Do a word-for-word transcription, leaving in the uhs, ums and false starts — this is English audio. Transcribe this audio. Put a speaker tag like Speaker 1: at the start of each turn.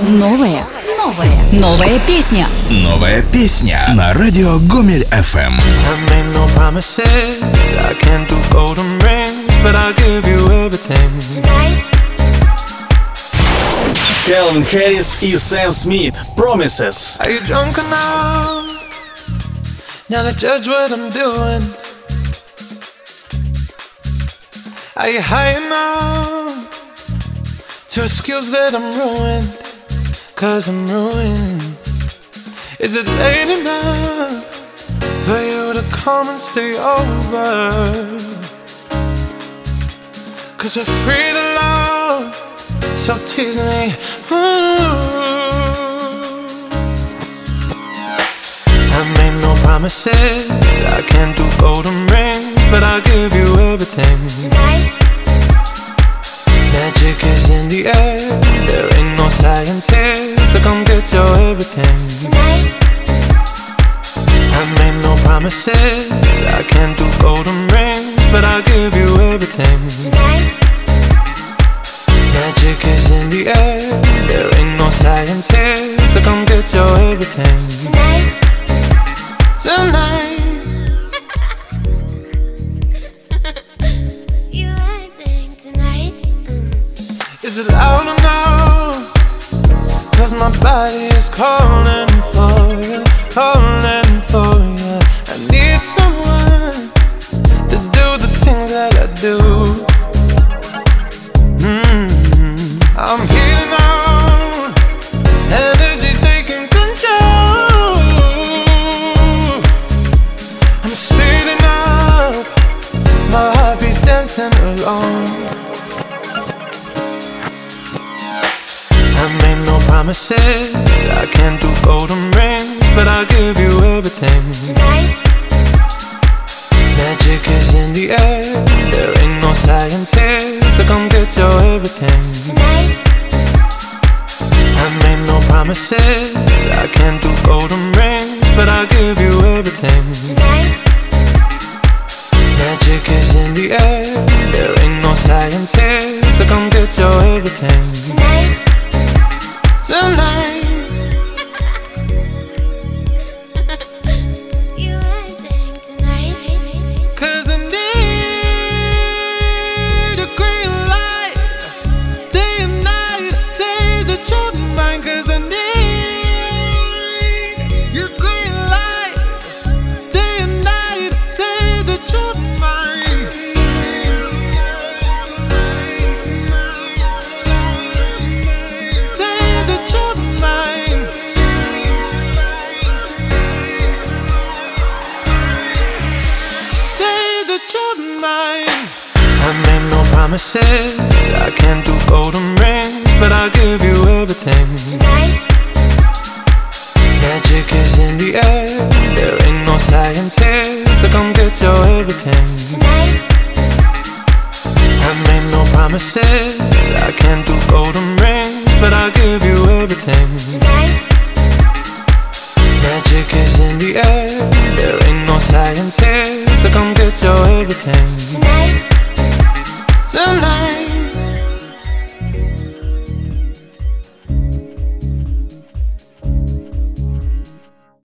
Speaker 1: Новое. Новое. Новая песня.
Speaker 2: Новая песня на радио Гомель эф эм.
Speaker 3: Кэлвин Харрис и Сэм Смит. Promises.
Speaker 4: Are you drunk enough now to judge what I'm doing? Are you high enough to excuse that I'm ruined? Cause I'm ruined. Is it late enough for you to come and stay over? Cause we're free to love, so tease me. Ooh. I made no promises, I can't do golden rings, but I'll give you everything. Tonight. Magic is in the air, there ain't no science here, so come get your everything. Tonight. I made no promises, I can't do golden rings, but I'll give you everything. Tonight. Magic is in the air, there ain't no science here, so come get your everything. Tonight. Tonight. Is it loud enough? Cause my body is calling for you, calling for you. I need someone to do the things that I do. Mm-hmm. I'm healing out, energy's taking control. I'm speeding up, my heartbeat's dancing along. Promises, I can't do golden rings, but I'll give you everything. Tonight. Magic is in the air, there ain't no science here, so come get your everything. Tonight. I made no promises, I can't do golden rings, but I'll give you everything. Tonight. Magic is in the air, there ain't no science here, so come get your everything. Tonight. Tonight. You acting tonight. Cause I need a green light, day and night, say that you're mine. Cause I need your green light, day and night, say that you're mine. I made no promises, I can't do golden rings, but I'll give you everything. Tonight. Magic is in the air, there ain't no science here, so come get your everything. Tonight. I made no promises, I can't do golden rings, but I'll give you everything. Tonight. Magic is in the air, there ain't no science here, so come get your everything. Tonight. Tonight.